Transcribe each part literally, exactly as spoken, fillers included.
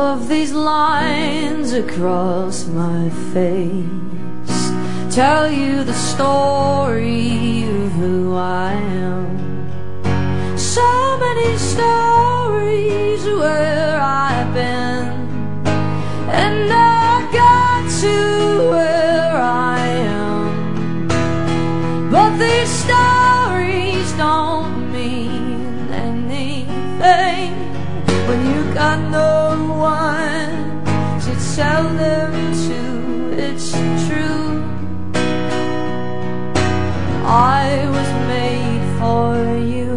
of these lines across my face tell you the story of who I am. So many stories where I've been, and I got to where I am. But these stories don't mean anything when you got no one to tell them to. It's true, I was made for you.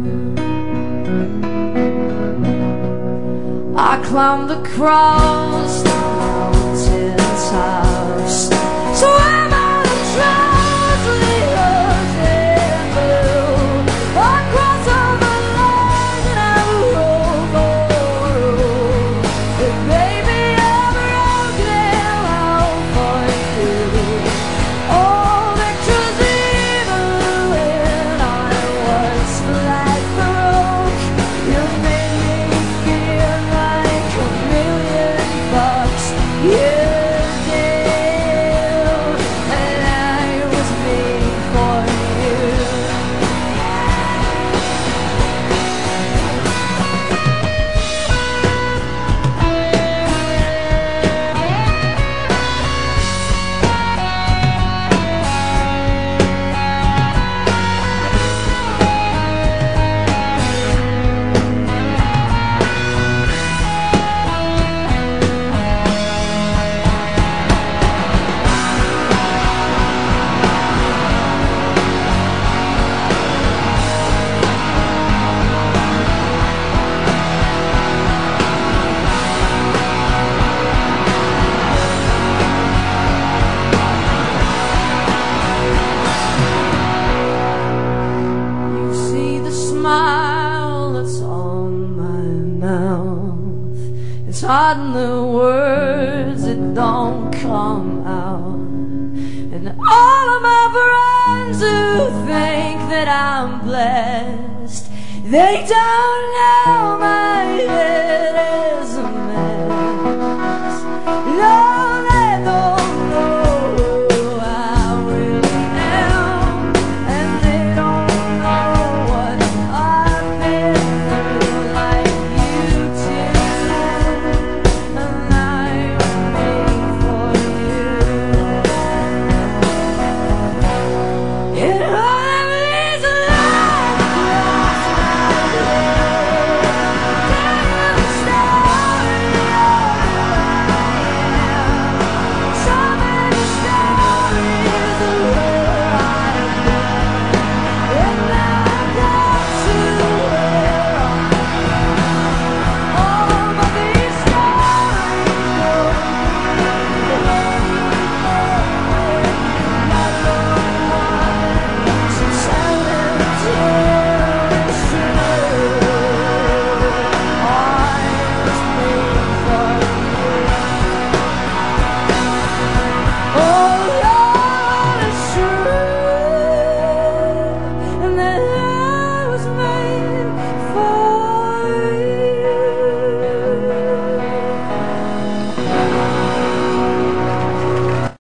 I climbed across the mountain tops, swam on the trails, in blue. I crossed over land and I rode, rode. But baby, I broke them all for you. Oh, victory's even when I was flat broke. You made me feel like a million bucks. You did, and I was made for you. You see the smile that's on my mouth. It's hiding the words that don't come out. And all of my friends who think that I'm blessed, they don't know my head.